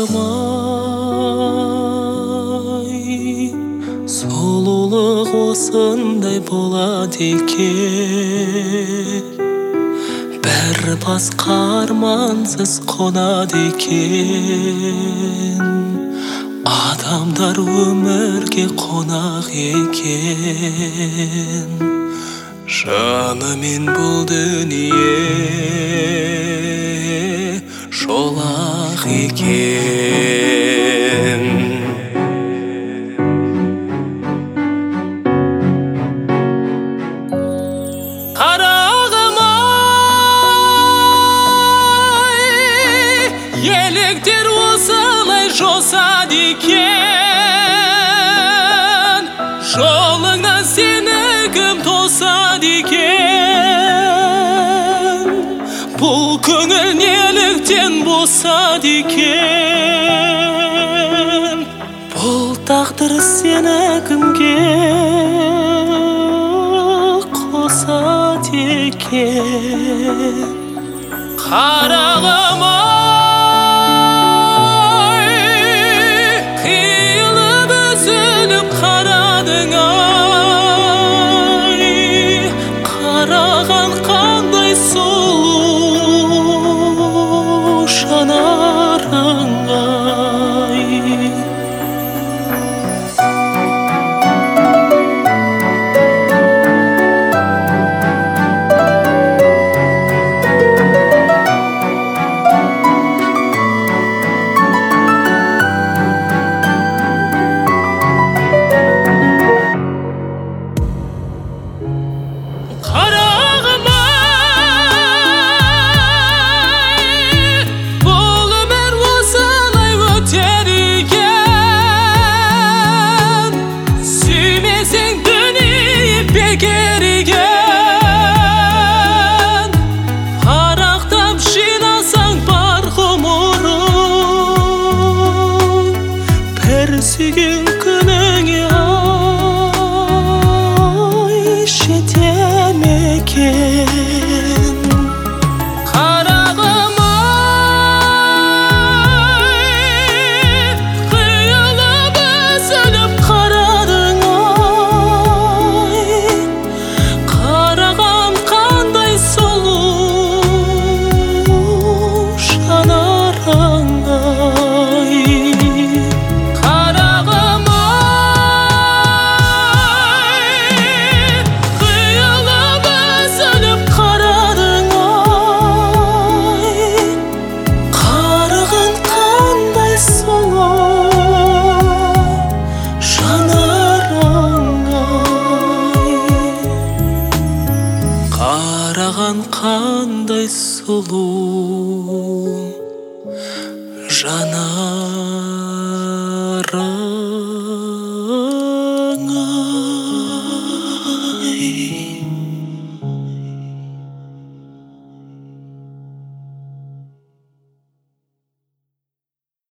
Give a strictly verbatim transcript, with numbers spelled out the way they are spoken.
Қарағым-ай, сұлулық осындай болады екен, бәрі басқа армансыз қонады екен. Адамдар өмірге қонақ екен, жанымен бұл дүние жолақ екен. Қарағым-ай, еліктер осылай жосады екен, жолыңнан сені кім тосады екен. Бұл көңіл неліктен босады екен, бұл тағдыр сені кімге қосады екен. Қарағым-ай, қиылып үзіліп қарадың-ай, қараған қандай сұлу жанарың-ай. Сүйген күніңе ай жете ме екен. Қарағым-ай, қиылып үзіліп қарадың-ай, қараған қандай сұлу жанарың-ай. Қараған қандай сұлу жанар.